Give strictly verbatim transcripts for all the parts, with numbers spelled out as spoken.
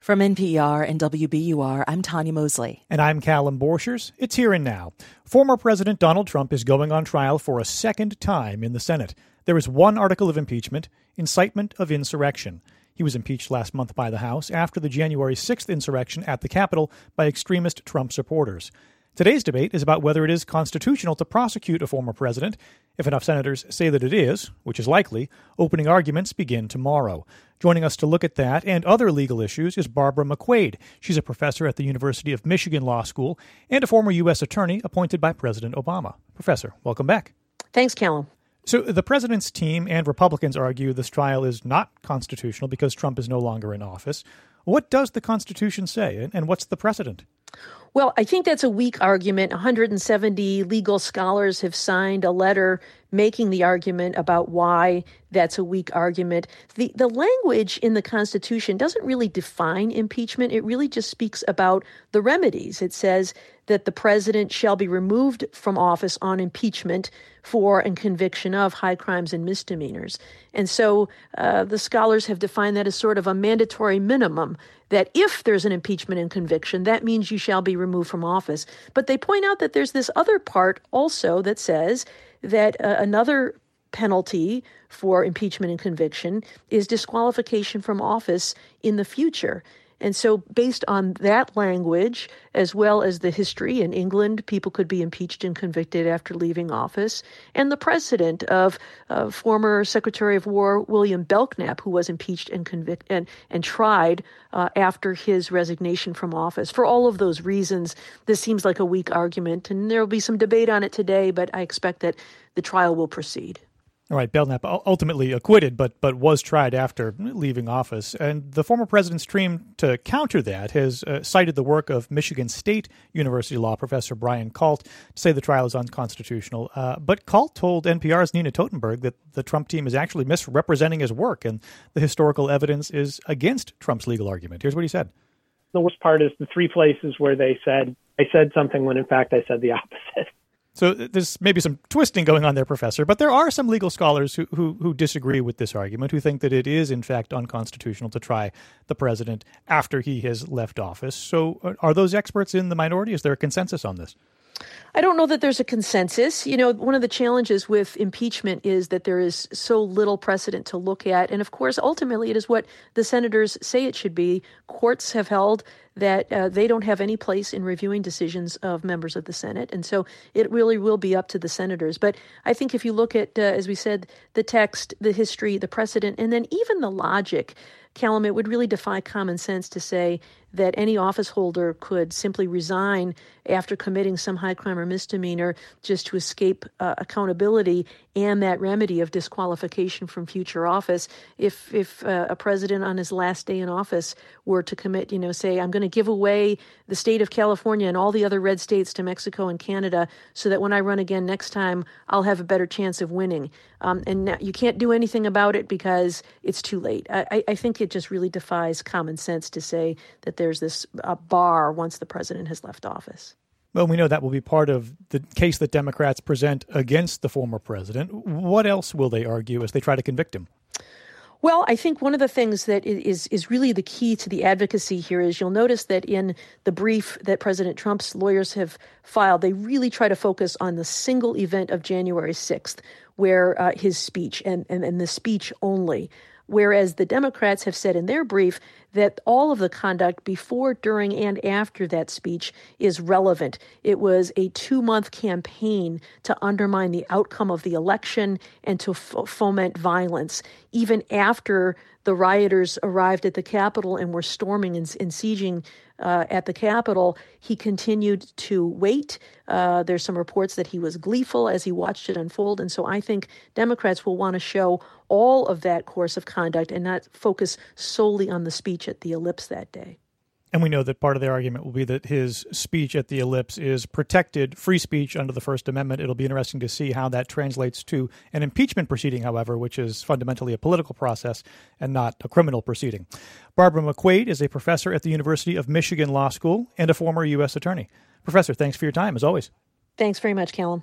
From N P R and W B U R, I'm Tanya Mosley. And I'm Callum Borchers. It's Here and Now. Former President Donald Trump is going on trial for a second time in the Senate. There is one article of impeachment, incitement of insurrection. He was impeached last month by the House after the January sixth insurrection at the Capitol by extremist Trump supporters. Today's debate is about whether it is constitutional to prosecute a former president. If enough senators say that it is, which is likely, opening arguments begin tomorrow. Joining us to look at that and other legal issues is Barbara McQuade. She's a professor at the University of Michigan Law School and a former U S attorney appointed by President Obama. Professor, welcome back. Thanks, Callum. So the president's team and Republicans argue this trial is not constitutional because Trump is no longer in office. What does the Constitution say, and what's the precedent? Well, I think that's a weak argument. one hundred seventy legal scholars have signed a letter making the argument about why that's a weak argument. The the language in the Constitution doesn't really define impeachment. It really just speaks about the remedies. It says that the president shall be removed from office on impeachment for and conviction of high crimes and misdemeanors. And so uh, the scholars have defined that as sort of a mandatory minimum, that if there's an impeachment and conviction, that means you shall be removed from office. But they point out that there's this other part also that says that uh, another penalty for impeachment and conviction is disqualification from office in the future. And so based on that language, as well as the history in England, people could be impeached and convicted after leaving office. And the precedent of uh, former Secretary of War William Belknap, who was impeached and convicted and, and tried uh, after his resignation from office. For all of those reasons, this seems like a weak argument. And there will be some debate on it today, but I expect that the trial will proceed. All right, Belknap ultimately acquitted, but but was tried after leaving office. And the former president's team, to counter that, has uh, cited the work of Michigan State University law professor Brian Kalt to say the trial is unconstitutional. Uh, but Kalt told N P R's Nina Totenberg that the Trump team is actually misrepresenting his work, and the historical evidence is against Trump's legal argument. Here's what he said. The worst part is the three places where they said, I said something when in fact I said the opposite. So there's maybe some twisting going on there, Professor, but there are some legal scholars who, who who disagree with this argument, who think that it is, in fact, unconstitutional to try the president after he has left office. So are those experts in the minority? Is there a consensus on this? I don't know that there's a consensus. You know, one of the challenges with impeachment is that there is so little precedent to look at. And of course, ultimately, it is what the senators say it should be. Courts have held that uh, they don't have any place in reviewing decisions of members of the Senate. And so it really will be up to the senators. But I think if you look at, uh, as we said, the text, the history, the precedent, and then even the logic, Callum, it would really defy common sense to say that any office holder could simply resign after committing some high crime or misdemeanor just to escape uh, accountability and that remedy of disqualification from future office. If if uh, a president on his last day in office were to commit, you know, say, I'm going to give away the state of California and all the other red states to Mexico and Canada so that when I run again next time, I'll have a better chance of winning. Um, and now you can't do anything about it because it's too late. I, I think it just really defies common sense to say that there's this uh, bar once the president has left office. Well, we know that will be part of the case that Democrats present against the former president. What else will they argue as they try to convict him? Well, I think one of the things that is is really the key to the advocacy here is you'll notice that in the brief that President Trump's lawyers have filed, they really try to focus on the single event of January sixth, where uh, his speech and, and, and the speech only. Whereas the Democrats have said in their brief that all of the conduct before, during, and after that speech is relevant. It was a two-month campaign to undermine the outcome of the election and to f- foment violence. Even after the rioters arrived at the Capitol and were storming and, and sieging uh, at the Capitol, he continued to wait. Uh, there's some reports that he was gleeful as he watched it unfold. And so I think Democrats will want to show all of that course of conduct and not focus solely on the speech at the Ellipse that day. And we know that part of their argument will be that his speech at the Ellipse is protected free speech under the First Amendment. It'll be interesting to see how that translates to an impeachment proceeding, however, which is fundamentally a political process and not a criminal proceeding. Barbara McQuade is a professor at the University of Michigan Law School and a former U S attorney. Professor, thanks for your time, as always. Thanks very much, Callum.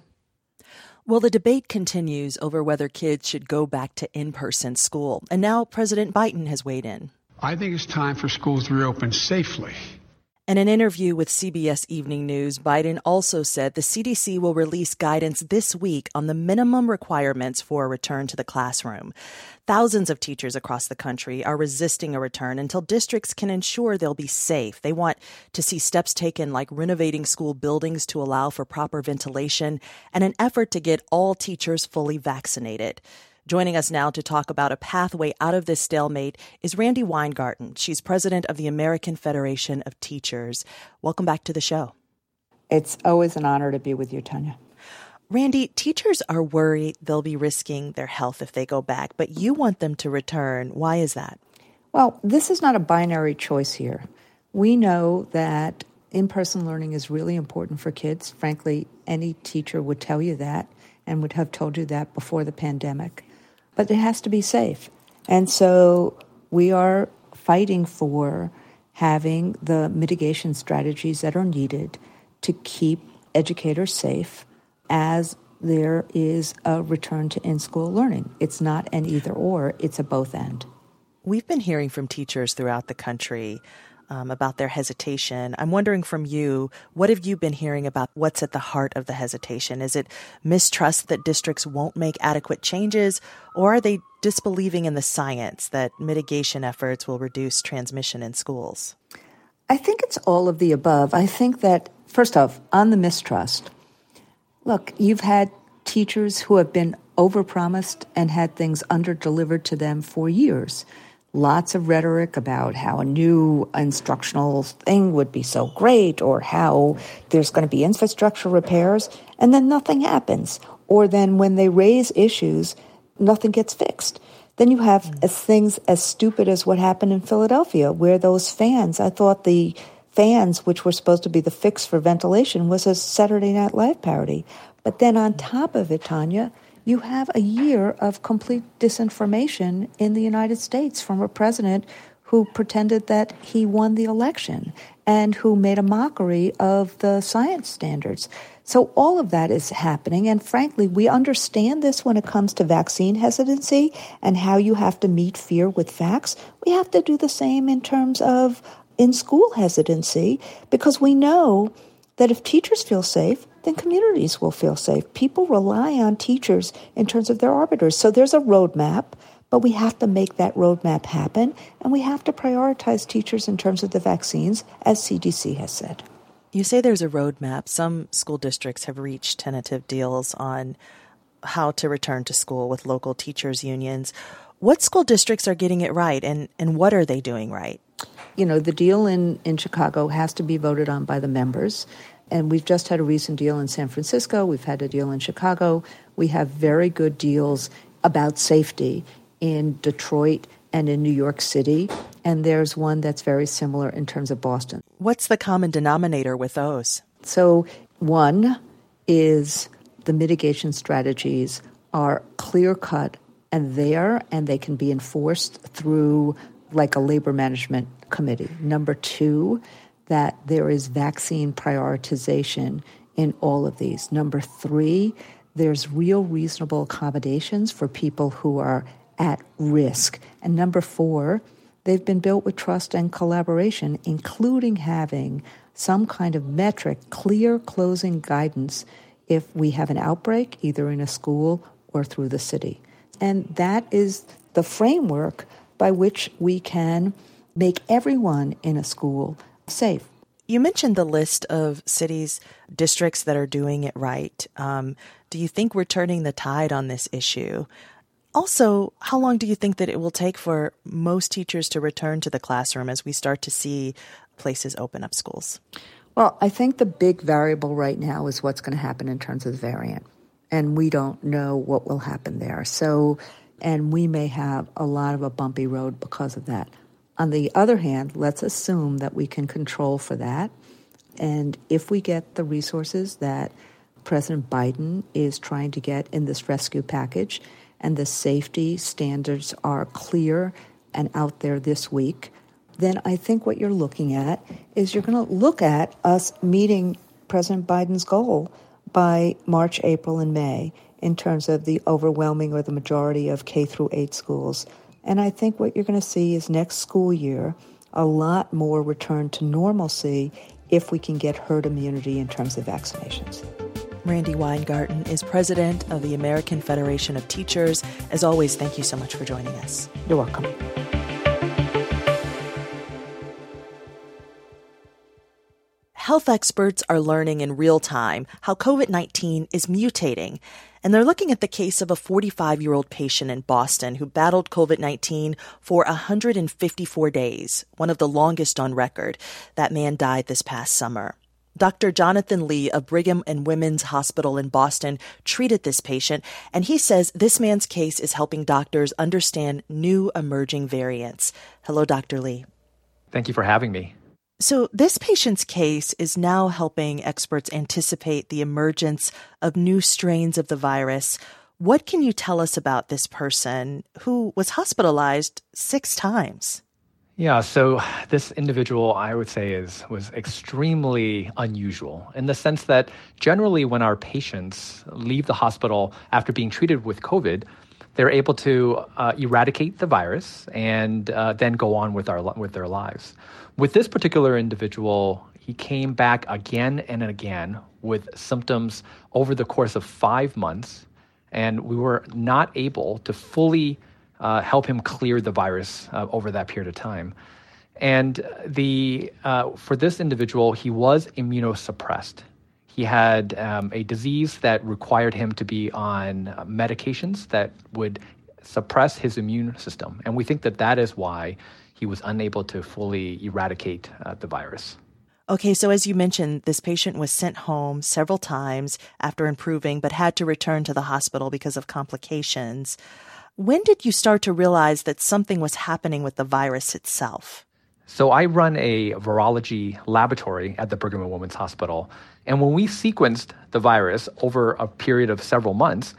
Well, the debate continues over whether kids should go back to in-person school. And now President Biden has weighed in. I think it's time for schools to reopen safely. In an interview with C B S Evening News, Biden also said the C D C will release guidance this week on the minimum requirements for a return to the classroom. Thousands of teachers across the country are resisting a return until districts can ensure they'll be safe. They want to see steps taken like renovating school buildings to allow for proper ventilation and an effort to get all teachers fully vaccinated. Joining us now to talk about a pathway out of this stalemate is Randi Weingarten. She's president of the American Federation of Teachers. Welcome back to the show. It's always an honor to be with you, Tanya. Randi, teachers are worried they'll be risking their health if they go back, but you want them to return. Why is that? Well, this is not a binary choice here. We know that in-person learning is really important for kids. Frankly, any teacher would tell you that and would have told you that before the pandemic. But it has to be safe. And so we are fighting for having the mitigation strategies that are needed to keep educators safe as there is a return to in-school learning. It's not an either or, it's a both end. We've been hearing from teachers throughout the country um, about their hesitation. I'm wondering from you, what have you been hearing about what's at the heart of the hesitation? Is it mistrust that districts won't make adequate changes, or are they disbelieving in the science that mitigation efforts will reduce transmission in schools? I think it's all of the above. I think that, first off, on the mistrust, look, you've had teachers who have been overpromised and had things under-delivered to them for years. Lots of rhetoric about how a new instructional thing would be so great or how there's going to be infrastructure repairs, and then nothing happens. Or then when they raise issues, nothing gets fixed. Then you have mm. as things as stupid as what happened in Philadelphia, where those fans, I thought the fans, which were supposed to be the fix for ventilation, was a Saturday Night Live parody. But then on top of it, Tanya, you have a year of complete disinformation in the United States from a president who pretended that he won the election and who made a mockery of the science standards. So all of that is happening. And frankly, we understand this when it comes to vaccine hesitancy and how you have to meet fear with facts. We have to do the same in terms of in-school hesitancy, because we know that if teachers feel safe, then communities will feel safe. People rely on teachers in terms of their arbiters. So there's a roadmap, but we have to make that roadmap happen, and we have to prioritize teachers in terms of the vaccines, as C D C has said. You say there's a roadmap. Some school districts have reached tentative deals on how to return to school with local teachers' unions. What school districts are getting it right, and, and what are they doing right? You know, the deal in, in Chicago has to be voted on by the members. And we've just had a recent deal in San Francisco. We've had a deal in Chicago. We have very good deals about safety in Detroit and in New York City. And there's one that's very similar in terms of Boston. What's the common denominator with those? So one is the mitigation strategies are clear-cut and there, and they can be enforced through like a labor management committee. Number two, that there is vaccine prioritization in all of these. Number three, there's real reasonable accommodations for people who are at risk. And number four, they've been built with trust and collaboration, including having some kind of metric, clear closing guidance if we have an outbreak, either in a school or through the city. And that is the framework by which we can make everyone in a school safe. You mentioned the list of cities, districts that are doing it right. Um, do you think we're turning the tide on this issue? Also, how long do you think that it will take for most teachers to return to the classroom as we start to see places open up schools? Well, I think the big variable right now is what's going to happen in terms of the variant. And we don't know what will happen there. So, and we may have a lot of a bumpy road because of that. On the other hand, let's assume that we can control for that. And if we get the resources that President Biden is trying to get in this rescue package, and the safety standards are clear and out there this week, then I think what you're looking at is you're going to look at us meeting President Biden's goal by March, April, and May in terms of the overwhelming or the majority of K through eight schools And I think what you're going to see is next school year, a lot more return to normalcy if we can get herd immunity in terms of vaccinations. Randi Weingarten is president of the American Federation of Teachers. As always, thank you so much for joining us. You're welcome. Health experts are learning in real time how COVID nineteen is mutating, and they're looking at the case of a forty-five-year-old patient in Boston who battled COVID nineteen for one hundred fifty-four days, one of the longest on record. That man died this past summer. Doctor Jonathan Lee of Brigham and Women's Hospital in Boston treated this patient, and he says this man's case is helping doctors understand new emerging variants. Hello, Doctor Lee. Thank you for having me. So this patient's case is now helping experts anticipate the emergence of new strains of the virus. What can you tell us about this person who was hospitalized six times? Yeah, so this individual, I would say, is was extremely unusual in the sense that generally when our patients leave the hospital after being treated with COVID, they're able to uh, eradicate the virus and uh, then go on with our with their lives. With this particular individual, he came back again and again with symptoms over the course of five months, and we were not able to fully uh, help him clear the virus uh, over that period of time. And the uh, for this individual, he was immunosuppressed. He had um, a disease that required him to be on medications that would suppress his immune system. And we think that that is why he was unable to fully eradicate uh, the virus. Okay, so as you mentioned, this patient was sent home several times after improving, but had to return to the hospital because of complications. When did you start to realize that something was happening with the virus itself? So I run a virology laboratory at the Brigham and Women's Hospital. And when we sequenced the virus over a period of several months,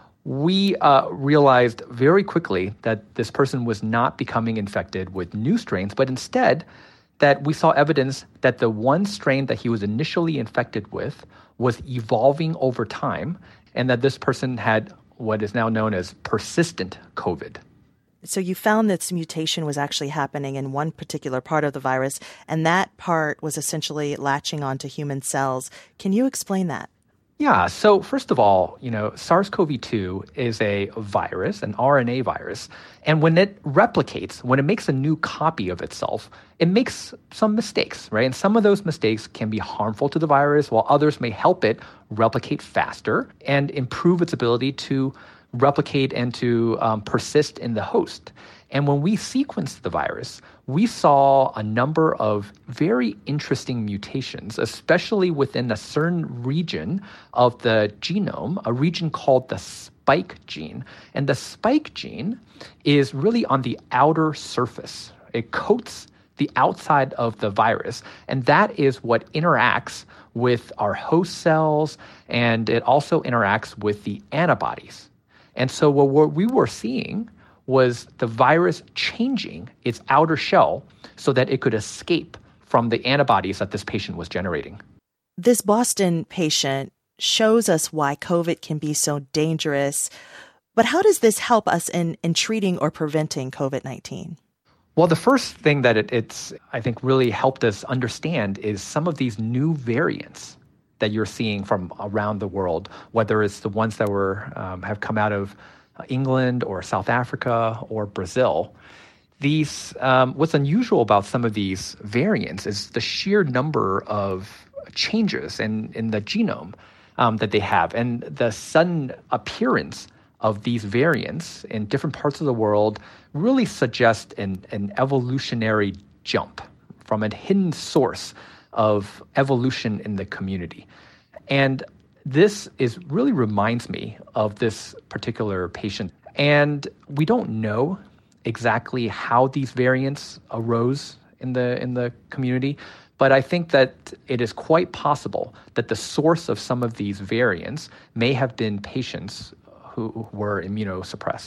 we uh, realized very quickly that this person was not becoming infected with new strains, but instead that we saw evidence that the one strain that he was initially infected with was evolving over time, and that this person had what is now known as persistent COVID. So you found this mutation was actually happening in one particular part of the virus, and that part was essentially latching onto human cells. Can you explain that? Yeah. So first of all, you know, SARS-C o V two is a virus, an R N A virus. And when it replicates, when it makes a new copy of itself, it makes some mistakes, right? And some of those mistakes can be harmful to the virus, while others may help it replicate faster and improve its ability to replicate and to um, persist in the host. And when we sequenced the virus, we saw a number of very interesting mutations, especially within a certain region of the genome, a region called the spike gene. And the spike gene is really on the outer surface. It coats the outside of the virus, and that is what interacts with our host cells, and it also interacts with the antibodies. And so what we were seeing was the virus changing its outer shell so that it could escape from the antibodies that this patient was generating. This Boston patient shows us why COVID can be so dangerous. But how does this help us in, in treating or preventing COVID nineteen? Well, the first thing that it, it's, I think, really helped us understand is some of these new variants that you're seeing from around the world, whether it's the ones that were um, have come out of England or South Africa or Brazil. These, um, what's unusual about some of these variants is the sheer number of changes in, in the genome um, that they have, and the sudden appearance of these variants in different parts of the world really suggest an, an evolutionary jump from a hidden source of evolution in the community. And this is really reminds me of this particular patient. And we don't know exactly how these variants arose in the in the community, but I think that it is quite possible that the source of some of these variants may have been patients who were immunosuppressed.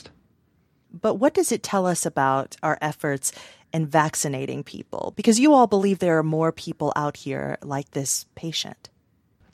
But what does it tell us about our efforts in vaccinating people? Because you all believe there are more people out here like this patient.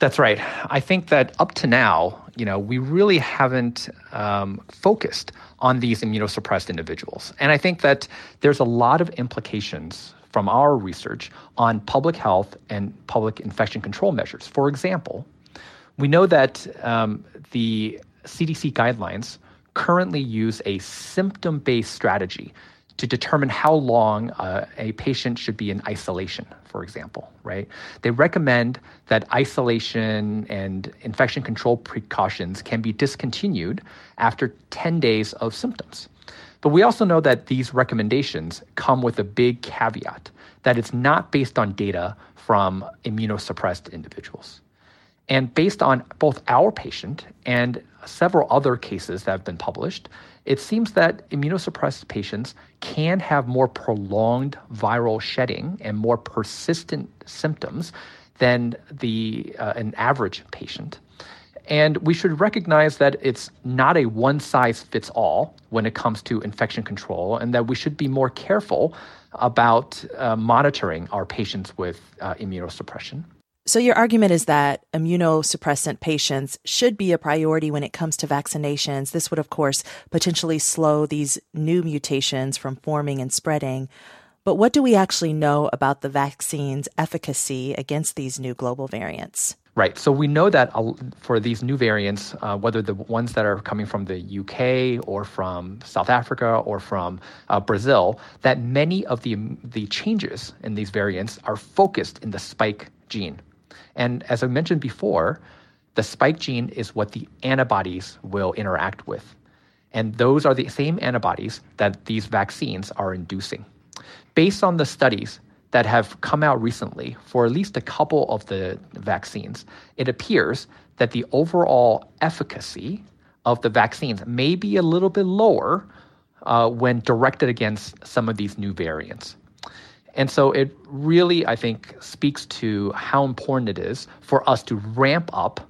That's right. I think that up to now, you know, we really haven't um, focused on these immunosuppressed individuals. And I think that there's a lot of implications from our research on public health and public infection control measures. For example, we know that um, the C D C guidelines currently use a symptom-based strategy to determine how long uh, a patient should be in isolation, for example, right? They recommend that isolation and infection control precautions can be discontinued after ten days of symptoms. But we also know that these recommendations come with a big caveat, that it's not based on data from immunosuppressed individuals. And based on both our patient and several other cases that have been published, it seems that immunosuppressed patients can have more prolonged viral shedding and more persistent symptoms than the uh, an average patient. And we should recognize that it's not a one-size-fits-all when it comes to infection control, and that we should be more careful about uh, monitoring our patients with uh, immunosuppression. So your argument is that immunosuppressant patients should be a priority when it comes to vaccinations. This would, of course, potentially slow these new mutations from forming and spreading. But what do we actually know about the vaccine's efficacy against these new global variants? Right. So we know that for these new variants, uh, whether the ones that are coming from the U K or from South Africa or from uh, Brazil, that many of the the changes in these variants are focused in the spike gene. And as I mentioned before, the spike gene is what the antibodies will interact with. And those are the same antibodies that these vaccines are inducing. Based on the studies that have come out recently for at least a couple of the vaccines, it appears that the overall efficacy of the vaccines may be a little bit lower uh, when directed against some of these new variants. And so it really, I think, speaks to how important it is for us to ramp up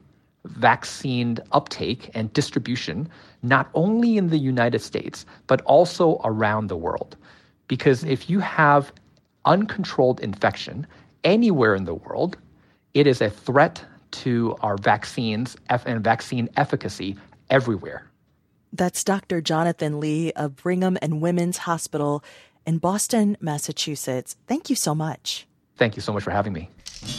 vaccine uptake and distribution, not only in the United States, but also around the world. Because if you have uncontrolled infection anywhere in the world, it is a threat to our vaccines and vaccine efficacy everywhere. That's Doctor Jonathan Lee of Brigham and Women's Hospital in Boston, Massachusetts. Thank you so much. Thank you so much for having me.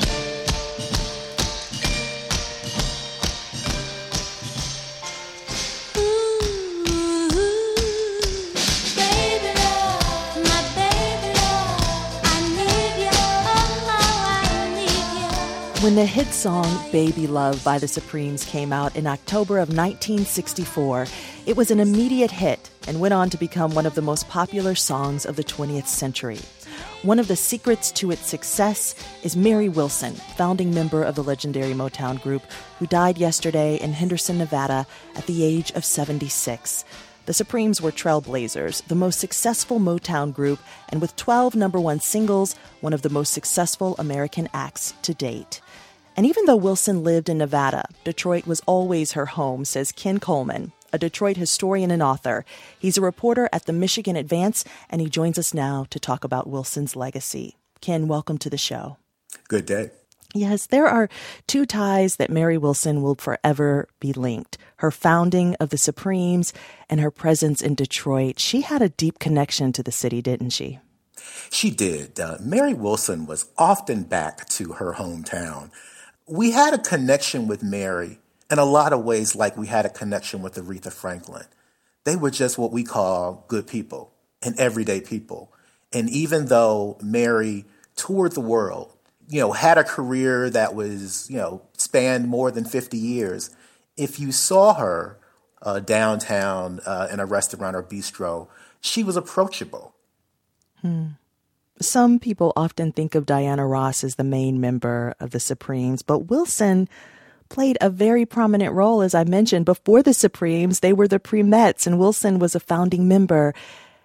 When the hit song Baby Love by the Supremes came out in October of nineteen sixty-four, it was an immediate hit and went on to become one of the most popular songs of the twentieth century. One of the secrets to its success is Mary Wilson, founding member of the legendary Motown group, who died yesterday in Henderson, Nevada, at the age of seventy-six. The Supremes were trailblazers, the most successful Motown group, and with twelve number one singles, one of the most successful American acts to date. And even though Wilson lived in Nevada, Detroit was always her home, says Ken Coleman, a Detroit historian and author. He's a reporter at the Michigan Advance, and he joins us now to talk about Wilson's legacy. Ken, welcome to the show. Good day. Yes, there are two ties that Mary Wilson will forever be linked. Her founding of the Supremes and her presence in Detroit. She had a deep connection to the city, didn't she? She did. Uh, Mary Wilson was often back to her hometown. We had a connection with Mary in a lot of ways like we had a connection with Aretha Franklin. They were just what we call good people and everyday people. And even though Mary toured the world, you know, had a career that was, you know, spanned more than fifty years, if you saw her uh, downtown uh, in a restaurant or bistro, she was approachable. Hmm. Some people often think of Diana Ross as the main member of the Supremes, but Wilson played a very prominent role, as I mentioned. Before the Supremes, they were the Premettes, and Wilson was a founding member.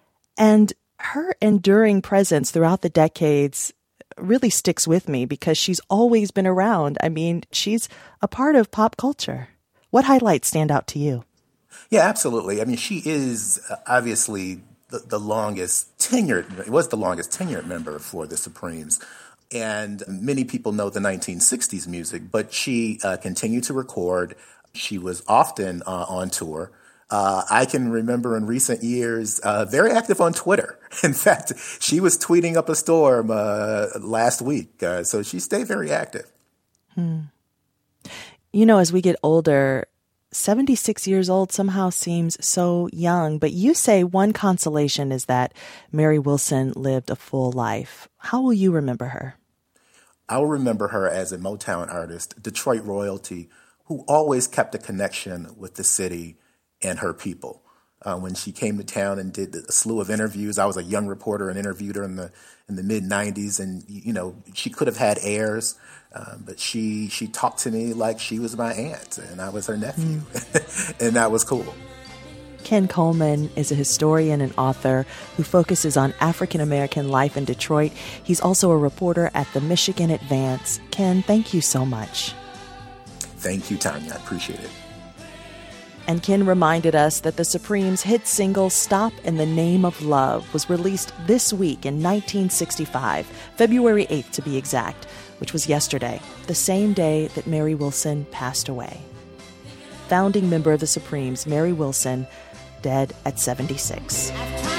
And her enduring presence throughout the decades really sticks with me because she's always been around. I mean, she's a part of pop culture. What highlights stand out to you? Yeah, absolutely. I mean, she is obviously the, the longest tenured, it was the longest tenured member for the Supremes. And many people know the nineteen sixties music, but she uh, continued to record. She was often uh, on tour. Uh, I can remember in recent years, uh, very active on Twitter. In fact, she was tweeting up a storm uh, last week. Uh, so she stayed very active. Hmm. You know, as we get older, seventy-six years old somehow seems so young. But you say one consolation is that Mary Wilson lived a full life. How will you remember her? I'll remember her as a Motown artist, Detroit royalty, who always kept a connection with the city and her people. Uh, when she came to town and did a slew of interviews, I was a young reporter and interviewed her in the in the mid nineties, and you know she could have had heirs, uh, but she she talked to me like she was my aunt and I was her nephew, mm. and that was cool. Ken Coleman is a historian and author who focuses on African American life in Detroit. He's also a reporter at the Michigan Advance. Ken, thank you so much. Thank you, Tanya. I appreciate it. And Ken reminded us that the Supremes' hit single Stop in the Name of Love was released this week in nineteen sixty-five, February eighth to be exact, which was yesterday, the same day that Mary Wilson passed away. Founding member of the Supremes, Mary Wilson, dead at seventy-six.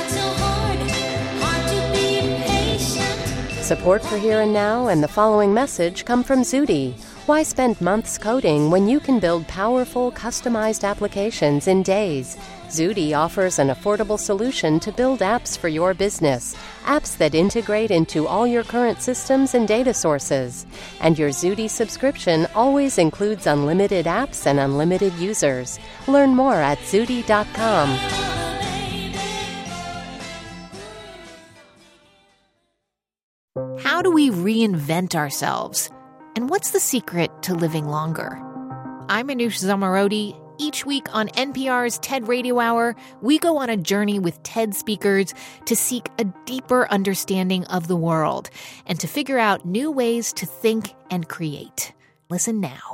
Support for Here and Now and the following message come from Zudy. Why spend months coding when you can build powerful, customized applications in days? Zudy offers an affordable solution to build apps for your business, apps that integrate into all your current systems and data sources. And your Zudy subscription always includes unlimited apps and unlimited users. Learn more at zudy dot com. How do we reinvent ourselves? And what's the secret to living longer? I'm Anush Zamarodi. Each week on N P R's TED Radio Hour, we go on a journey with TED speakers to seek a deeper understanding of the world and to figure out new ways to think and create. Listen now.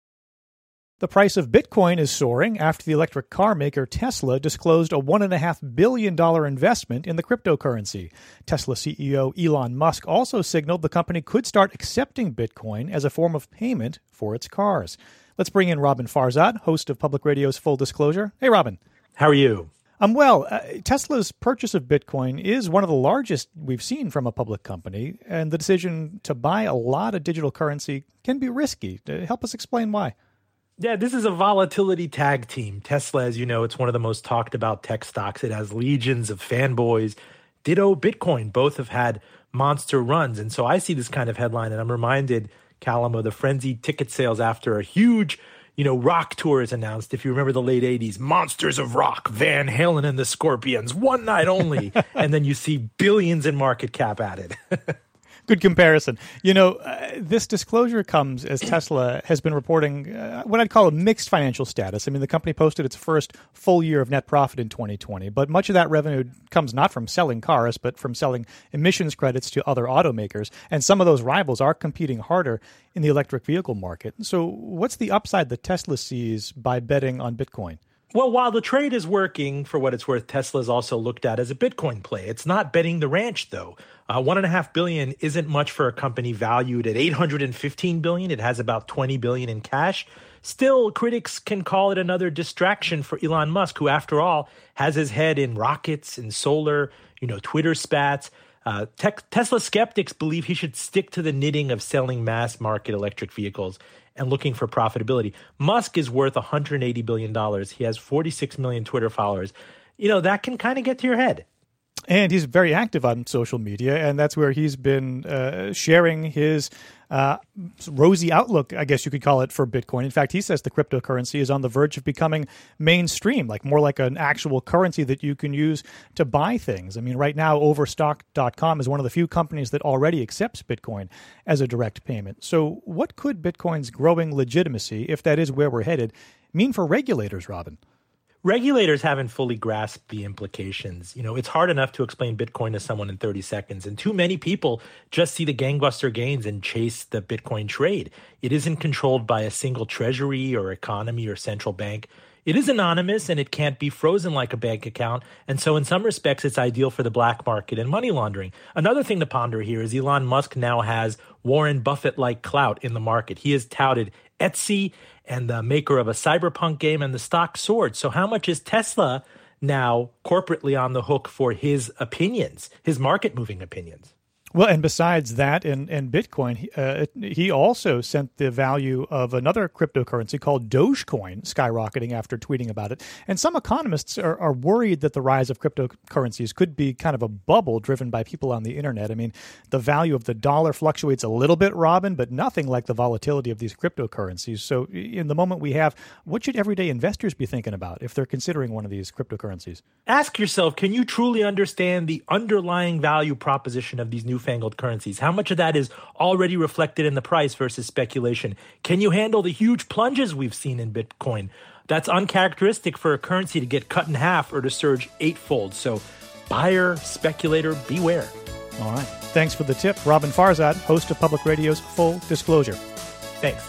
The price of Bitcoin is soaring after the electric car maker Tesla disclosed a one point five billion dollars investment in the cryptocurrency. Tesla C E O Elon Musk also signaled the company could start accepting Bitcoin as a form of payment for its cars. Let's bring in Robin Farzad, host of Public Radio's Full Disclosure. Hey, Robin. How are you? I'm well. Uh, Tesla's purchase of Bitcoin is one of the largest we've seen from a public company, and the decision to buy a lot of digital currency can be risky. Uh, help us explain why. Yeah, this is a volatility tag team. Tesla, as you know, it's one of the most talked about tech stocks. It has legions of fanboys. Ditto Bitcoin. Both have had monster runs. And so I see this kind of headline and I'm reminded, Callum, of the frenzied ticket sales after a huge, you know, rock tour is announced. If you remember the late eighties, Monsters of Rock, Van Halen and the Scorpions, one night only. And then you see billions in market cap added. Good comparison. You know, uh, this disclosure comes as Tesla has been reporting uh, what I'd call a mixed financial status. I mean, the company posted its first full year of net profit in twenty twenty, but much of that revenue comes not from selling cars, but from selling emissions credits to other automakers. And some of those rivals are competing harder in the electric vehicle market. So what's the upside that Tesla sees by betting on Bitcoin? Well, while the trade is working, for what it's worth, Tesla is also looked at as a Bitcoin play. It's not betting the ranch, though. Uh, one and a half billion isn't much for a company valued at eight hundred fifteen billion. It has about twenty billion in cash. Still, critics can call it another distraction for Elon Musk, who, after all, has his head in rockets and solar, you know, Twitter spats. Uh, tech, Tesla skeptics believe he should stick to the knitting of selling mass market electric vehicles and looking for profitability. Musk is worth one hundred eighty billion dollars. He has forty-six million Twitter followers. You know, that can kind of get to your head. And he's very active on social media, and that's where he's been uh, sharing his uh, rosy outlook, I guess you could call it, for Bitcoin. In fact, he says the cryptocurrency is on the verge of becoming mainstream, like more like an actual currency that you can use to buy things. I mean, right now, Overstock dot com is one of the few companies that already accepts Bitcoin as a direct payment. So what could Bitcoin's growing legitimacy, if that is where we're headed, mean for regulators, Robin? Regulators haven't fully grasped the implications. You know, it's hard enough to explain Bitcoin to someone in thirty seconds, and too many people just see the gangbuster gains and chase the Bitcoin trade. It isn't controlled by a single treasury or economy or central bank. It is anonymous and it can't be frozen like a bank account. And so in some respects, it's ideal for the black market and money laundering. Another thing to ponder here is Elon Musk now has Warren Buffett-like clout in the market. He has touted Etsy and the maker of a cyberpunk game and the stock soared. So how much is Tesla now corporately on the hook for his opinions, his market-moving opinions? Well, and besides that and, and Bitcoin, uh, he also sent the value of another cryptocurrency called Dogecoin skyrocketing after tweeting about it. And some economists are, are worried that the rise of cryptocurrencies could be kind of a bubble driven by people on the internet. I mean, the value of the dollar fluctuates a little bit, Robin, but nothing like the volatility of these cryptocurrencies. So in the moment we have, what should everyday investors be thinking about if they're considering one of these cryptocurrencies? Ask yourself, can you truly understand the underlying value proposition of these new fangled currencies? How much of that is already reflected in the price versus speculation? Can you handle the huge plunges we've seen in Bitcoin? That's uncharacteristic for a currency to get cut in half or to surge eightfold. So buyer, speculator, beware. All right. Thanks for the tip. Robin Farzad, host of Public Radio's Full Disclosure. Thanks.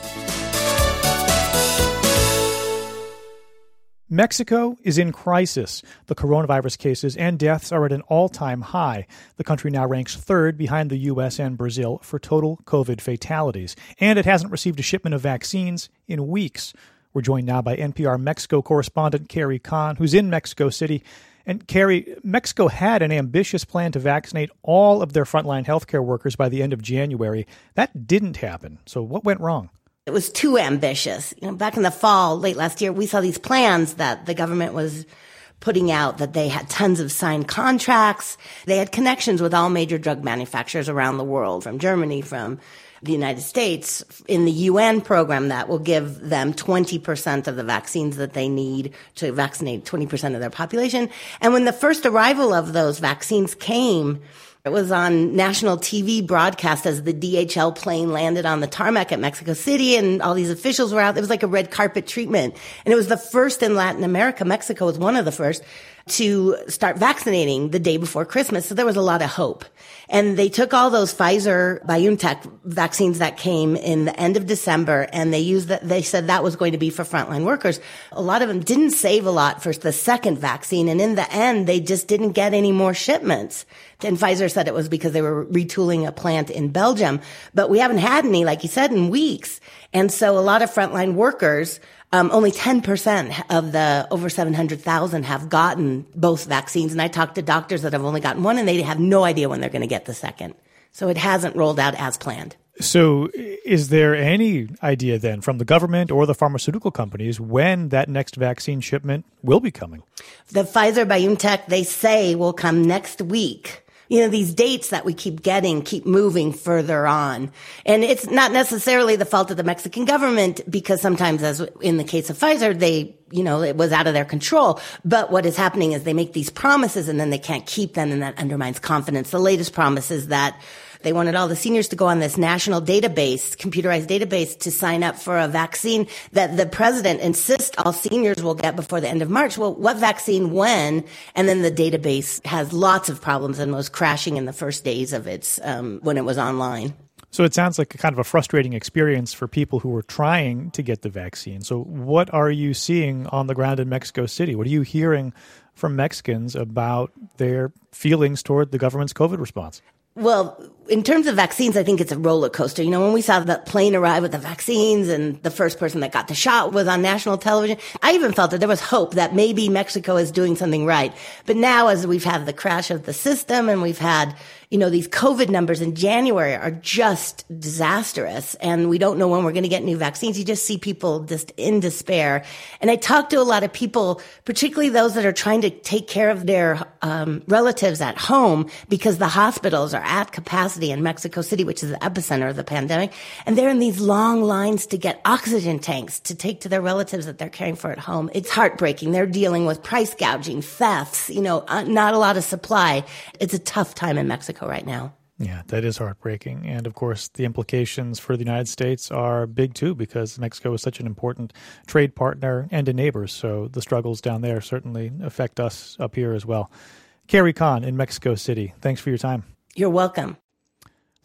Mexico is in crisis. The coronavirus cases and deaths are at an all-time high. The country now ranks third behind the U S and Brazil for total COVID fatalities. And it hasn't received a shipment of vaccines in weeks. We're joined now by N P R Mexico correspondent Carrie Kahn, who's in Mexico City. And Carrie, Mexico had an ambitious plan to vaccinate all of their frontline healthcare workers by the end of January. That didn't happen. So what went wrong? It was too ambitious. You know, back in the fall, late last year, we saw these plans that the government was putting out, that they had tons of signed contracts. They had connections with all major drug manufacturers around the world, from Germany, from the United States, in the U N program that will give them twenty percent of the vaccines that they need to vaccinate twenty percent of their population. And when the first arrival of those vaccines came, it was on national T V broadcast as the D H L plane landed on the tarmac at Mexico City and all these officials were out. It was like a red carpet treatment. And it was the first in Latin America. Mexico was one of the first to start vaccinating the day before Christmas. So there was a lot of hope. And they took all those Pfizer BioNTech vaccines that came in the end of December, and they used that, they said that was going to be for frontline workers. A lot of them didn't save a lot for the second vaccine, and in the end, they just didn't get any more shipments. And Pfizer said it was because they were retooling a plant in Belgium. But we haven't had any, like you said, in weeks. And so a lot of frontline workers, Um, only ten percent of the over seven hundred thousand have gotten both vaccines. And I talked to doctors that have only gotten one, and they have no idea when they're going to get the second. So it hasn't rolled out as planned. So is there any idea then from the government or the pharmaceutical companies when that next vaccine shipment will be coming? The Pfizer BioNTech, they say, will come next week. You know, these dates that we keep getting keep moving further on. And it's not necessarily the fault of the Mexican government, because sometimes, as in the case of Pfizer, they, you know, it was out of their control. But what is happening is they make these promises and then they can't keep them, and that undermines confidence. The latest promise is that they wanted all the seniors to go on this national database, computerized database, to sign up for a vaccine that the president insists all seniors will get before the end of March. Well, what vaccine when? And then the database has lots of problems and was crashing in the first days of its, um, when it was online. So it sounds like a kind of a frustrating experience for people who were trying to get the vaccine. So what are you seeing on the ground in Mexico City? What are you hearing from Mexicans about their feelings toward the government's COVID response? Well, in terms of vaccines, I think it's a roller coaster. You know, when we saw the plane arrive with the vaccines and the first person that got the shot was on national television, I even felt that there was hope that maybe Mexico is doing something right. But now, as we've had the crash of the system and we've had, you know, these COVID numbers in January are just disastrous, and we don't know when we're going to get new vaccines. You just see people just in despair. And I talked to a lot of people, particularly those that are trying to take care of their um, relatives at home, because the hospitals are at capacity in Mexico City, which is the epicenter of the pandemic. And they're in these long lines to get oxygen tanks to take to their relatives that they're caring for at home. It's heartbreaking. They're dealing with price gouging, thefts, you know, uh, not a lot of supply. It's a tough time in Mexico right now. Yeah, that is heartbreaking. And of course, the implications for the United States are big too, because Mexico is such an important trade partner and a neighbor. So the struggles down there certainly affect us up here as well. Carrie Kahn in Mexico City, thanks for your time. You're welcome.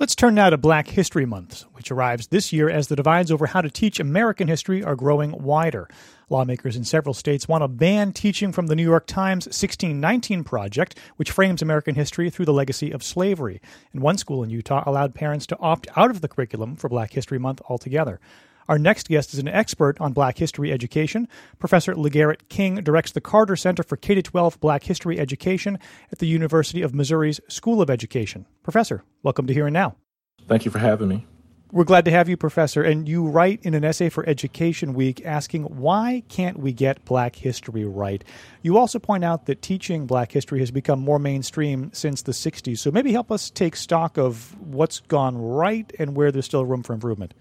Let's turn now to Black History Month, which arrives this year as the divides over how to teach American history are growing wider. Lawmakers in several states want to ban teaching from the New York Times sixteen nineteen Project, which frames American history through the legacy of slavery. And one school in Utah allowed parents to opt out of the curriculum for Black History Month altogether. Our next guest is an expert on Black history education. Professor LeGarrette King directs the Carter Center for K through twelve Black History Education at the University of Missouri's School of Education. Professor, welcome to Here and Now. Thank you for having me. We're glad to have you, Professor. And you write in an essay for Education Week asking, why can't we get Black history right? You also point out that teaching Black history has become more mainstream since the sixties. So maybe help us take stock of what's gone right and where there's still room for improvement.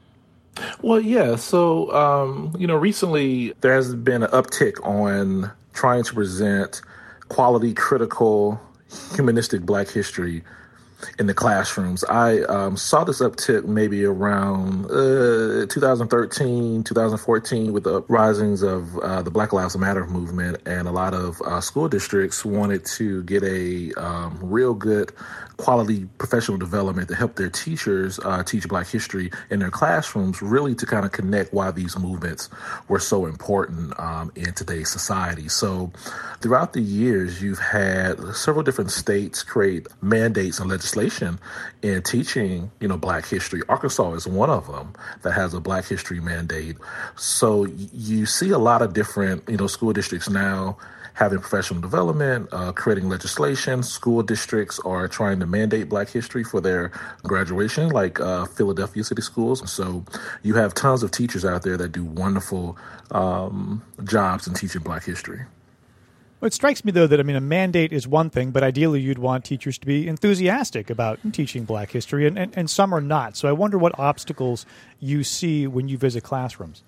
Well, yeah. So, um, you know, recently there has been an uptick on trying to present quality, critical, humanistic Black history in the classrooms. I um, saw this uptick maybe around uh, two thousand thirteen, two thousand fourteen with the risings of uh, the Black Lives Matter movement, and a lot of uh, school districts wanted to get a um, real good quality professional development to help their teachers uh, teach Black history in their classrooms, really to kind of connect why these movements were so important um, in today's society. So throughout the years, you've had several different states create mandates and legislation in teaching, you know, Black history. Arkansas is one of them that has a Black history mandate. So you see a lot of different, you know, school districts now having professional development, uh, creating legislation. School districts are trying to mandate Black history for their graduation, like uh, Philadelphia City Schools. So you have tons of teachers out there that do wonderful um, jobs in teaching Black history. Well, it strikes me, though, that, I mean, a mandate is one thing, but ideally you'd want teachers to be enthusiastic about teaching Black history, and, and, and some are not. So I wonder what obstacles you see when you visit classrooms.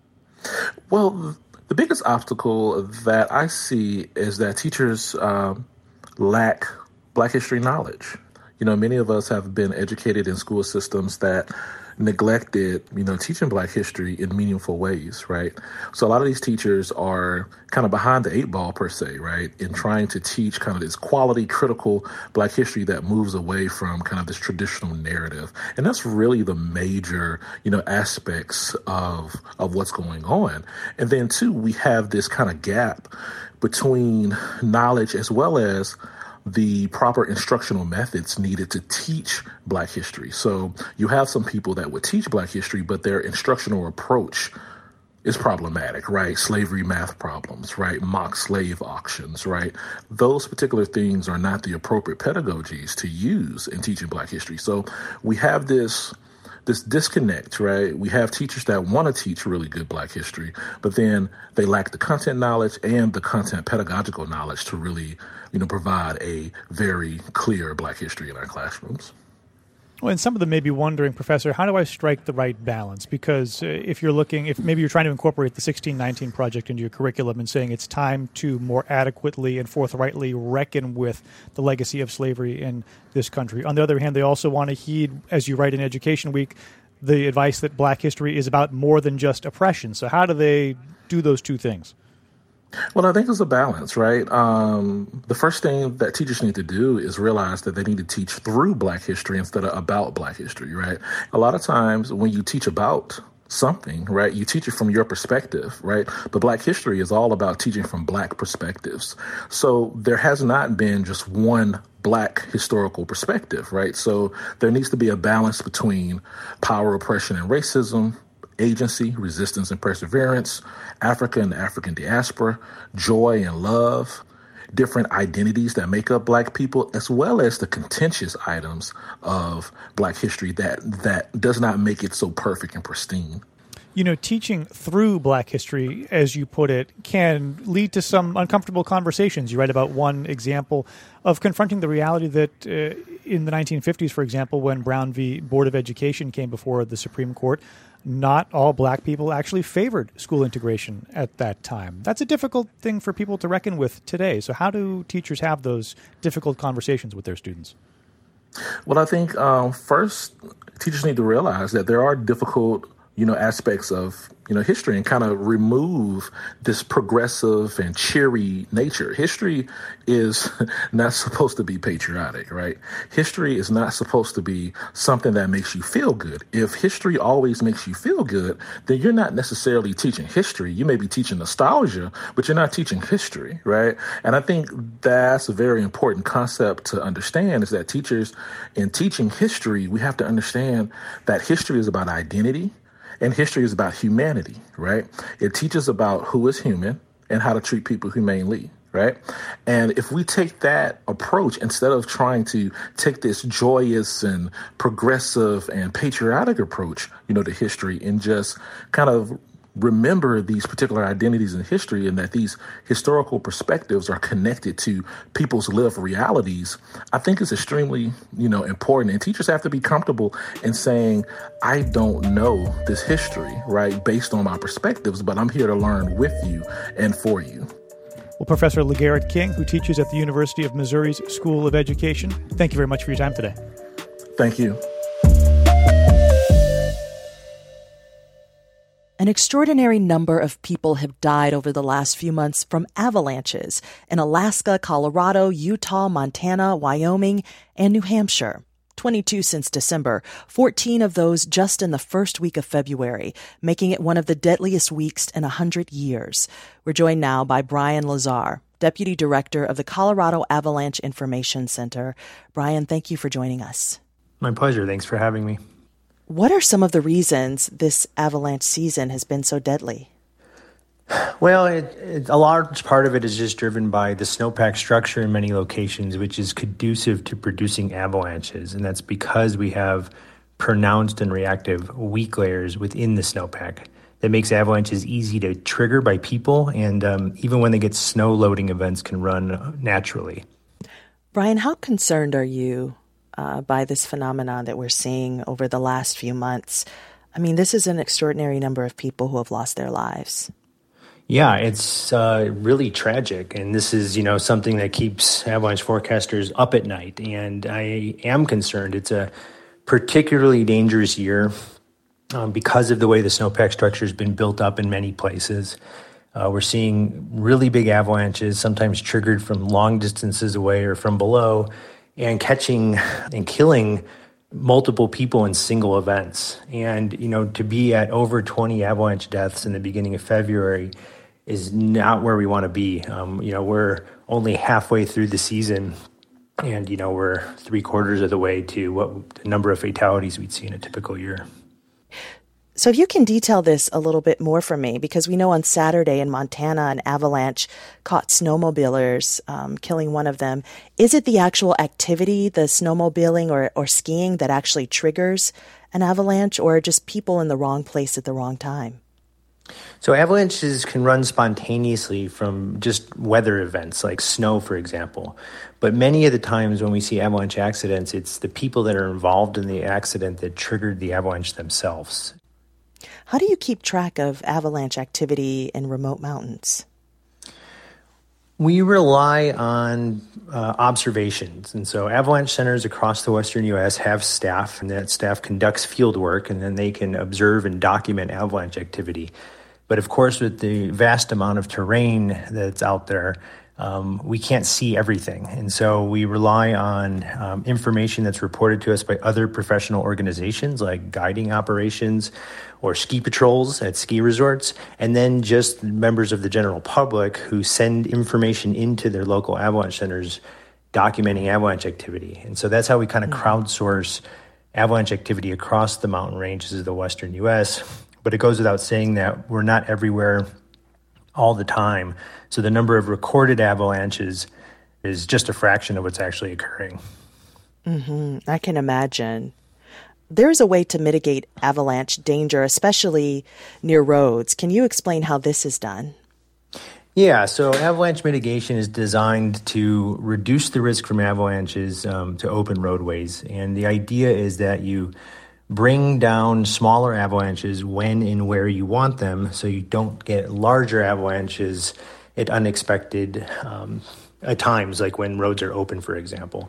Well, the biggest obstacle that I see is that teachers um, lack Black history knowledge. You know, many of us have been educated in school systems that neglected, you know, teaching Black history in meaningful ways, right? So a lot of these teachers are kind of behind the eight ball, per se, right, in trying to teach kind of this quality, critical Black history that moves away from kind of this traditional narrative. And that's really the major, you know, aspects of of what's going on. And then, too, we have this kind of gap between knowledge as well as the proper instructional methods needed to teach Black history. So you have some people that would teach Black history, but their instructional approach is problematic, right? Slavery math problems, right? Mock slave auctions, right? Those particular things are not the appropriate pedagogies to use in teaching Black history. So we have this this disconnect, right? We have teachers that want to teach really good Black history, but then they lack the content knowledge and the content pedagogical knowledge to really, you know, provide a very clear Black history in our classrooms. Well, and some of them may be wondering, Professor, how do I strike the right balance? Because uh, if you're looking, if maybe you're trying to incorporate the sixteen nineteen Project into your curriculum and saying it's time to more adequately and forthrightly reckon with the legacy of slavery in this country. On the other hand, they also want to heed, as you write in Education Week, the advice that Black history is about more than just oppression. So how do they do those two things? Well, I think it's a balance, right? Um, the first thing that teachers need to do is realize that they need to teach through Black history instead of about Black history, right? A lot of times when you teach about something, right, you teach it from your perspective, right? But Black history is all about teaching from Black perspectives. So there has not been just one Black historical perspective, right? So there needs to be a balance between power, oppression, and racism, agency, resistance, and perseverance, Africa and the African diaspora, joy and love, different identities that make up Black people, as well as the contentious items of Black history that that does not make it so perfect and pristine. You know, teaching through Black history, as you put it, can lead to some uncomfortable conversations. You write about one example of confronting the reality that uh, in the nineteen fifties, for example, when Brown v. Board of Education came before the Supreme Court, not all Black people actually favored school integration at that time. That's a difficult thing for people to reckon with today. So how do teachers have those difficult conversations with their students? Well, I think um, first, teachers need to realize that there are difficult you know, aspects of, you know, history and kind of remove this progressive and cheery nature. History is not supposed to be patriotic, right? History is not supposed to be something that makes you feel good. If history always makes you feel good, then you're not necessarily teaching history. You may be teaching nostalgia, but you're not teaching history, right? And I think that's a very important concept to understand, is that teachers, in teaching history, we have to understand that history is about identity. And history is about humanity, right? It teaches about who is human and how to treat people humanely, right? And if we take that approach, instead of trying to take this joyous and progressive and patriotic approach, you know, to history, and just kind of remember these particular identities in history, and that these historical perspectives are connected to people's lived realities, I think is extremely, you know, important. And teachers have to be comfortable in saying, I don't know this history, right, based on my perspectives, but I'm here to learn with you and for you. Well, Professor LeGarrette King, who teaches at the University of Missouri's School of Education, thank you very much for your time today. Thank you. An extraordinary number of people have died over the last few months from avalanches in Alaska, Colorado, Utah, Montana, Wyoming, and New Hampshire. twenty-two since December, fourteen of those just in the first week of February, making it one of the deadliest weeks in one hundred years. We're joined now by Brian Lazar, Deputy Director of the Colorado Avalanche Information Center. Brian, thank you for joining us. My pleasure. Thanks for having me. What are some of the reasons this avalanche season has been so deadly? Well, it, it, a large part of it is just driven by the snowpack structure in many locations, which is conducive to producing avalanches. And that's because we have pronounced and reactive weak layers within the snowpack that makes avalanches easy to trigger by people. And um, even when they get snow loading, events can run naturally. Brian, how concerned are you Uh, by this phenomenon that we're seeing over the last few months? I mean, this is an extraordinary number of people who have lost their lives. Yeah, it's uh, really tragic. And this is, you know, something that keeps avalanche forecasters up at night. And I am concerned. It's a particularly dangerous year um, because of the way the snowpack structure has been built up in many places. Uh, we're seeing really big avalanches, sometimes triggered from long distances away or from below, and catching and killing multiple people in single events. And, you know, to be at over twenty avalanche deaths in the beginning of February is not where we want to be. Um, you know, we're only halfway through the season, and, you know, we're three quarters of the way to what the number of fatalities we'd see in a typical year. So if you can detail this a little bit more for me, because we know on Saturday in Montana, an avalanche caught snowmobilers, um, killing one of them. Is it the actual activity, the snowmobiling or, or skiing, that actually triggers an avalanche, or just people in the wrong place at the wrong time? So avalanches can run spontaneously from just weather events like snow, for example. But many of the times when we see avalanche accidents, it's the people that are involved in the accident that triggered the avalanche themselves. How do you keep track of avalanche activity in remote mountains? We rely on uh, observations. And so avalanche centers across the western U S have staff, and that staff conducts field work, and then they can observe and document avalanche activity. But of course, with the vast amount of terrain that's out there, um, we can't see everything. And so we rely on um, information that's reported to us by other professional organizations like guiding operations or ski patrols at ski resorts, and then just members of the general public who send information into their local avalanche centers documenting avalanche activity. And so that's how we kind of crowdsource avalanche activity across the mountain ranges of the western U S. But it goes without saying that we're not everywhere all the time. So the number of recorded avalanches is just a fraction of what's actually occurring. Mm-hmm. I can imagine. There's a way to mitigate avalanche danger, especially near roads. Can you explain how this is done? Yeah, so avalanche mitigation is designed to reduce the risk from avalanches um, to open roadways. And the idea is that you bring down smaller avalanches when and where you want them, so you don't get larger avalanches at unexpected um, at times, like when roads are open, for example.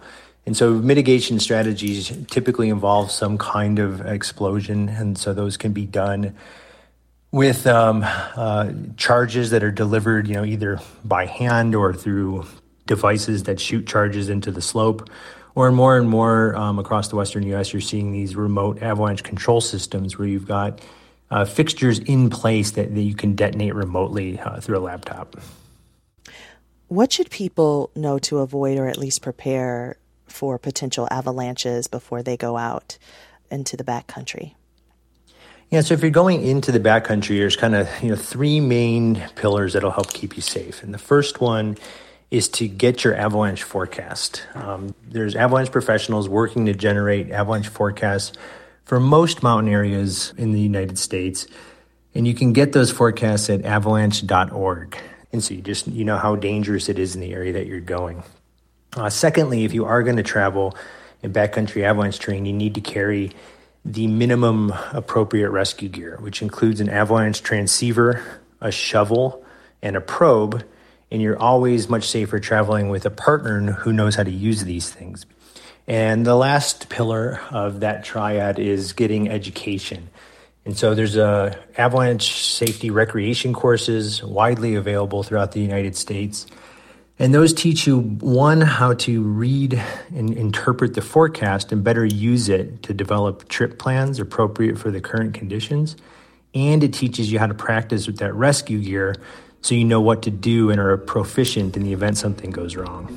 And so mitigation strategies typically involve some kind of explosion, and so those can be done with um, uh, charges that are delivered, you know, either by hand or through devices that shoot charges into the slope. Or more and more um, across the western U S, you're seeing these remote avalanche control systems where you've got uh, fixtures in place that, that you can detonate remotely uh, through a laptop. What should people know to avoid or at least prepare for potential avalanches before they go out into the backcountry? Yeah, so if you're going into the backcountry, there's kind of, you know, three main pillars that'll help keep you safe. And the first one is to get your avalanche forecast. Um, there's avalanche professionals working to generate avalanche forecasts for most mountain areas in the United States. And you can get those forecasts at avalanche dot org. And so you just, you know how dangerous it is in the area that you're going. Uh, secondly, if you are going to travel in backcountry avalanche terrain, you need to carry the minimum appropriate rescue gear, which includes an avalanche transceiver, a shovel, and a probe. And you're always much safer traveling with a partner who knows how to use these things. And the last pillar of that triad is getting education. And so there's a avalanche safety recreation courses widely available throughout the United States. And those teach you, one, how to read and interpret the forecast and better use it to develop trip plans appropriate for the current conditions. And it teaches you how to practice with that rescue gear so you know what to do and are proficient in the event something goes wrong.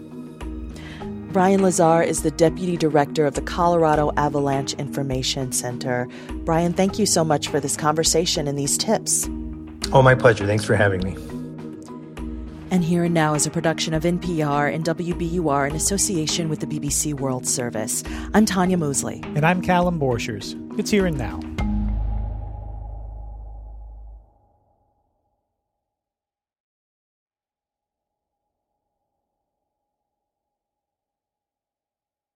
Brian Lazar is the Deputy Director of the Colorado Avalanche Information Center. Brian, thank you so much for this conversation and these tips. Oh, my pleasure. Thanks for having me. And Here and Now is a production of N P R and W B U R in association with the B B C World Service. I'm Tanya Mosley. And I'm Callum Borchers. It's Here and Now.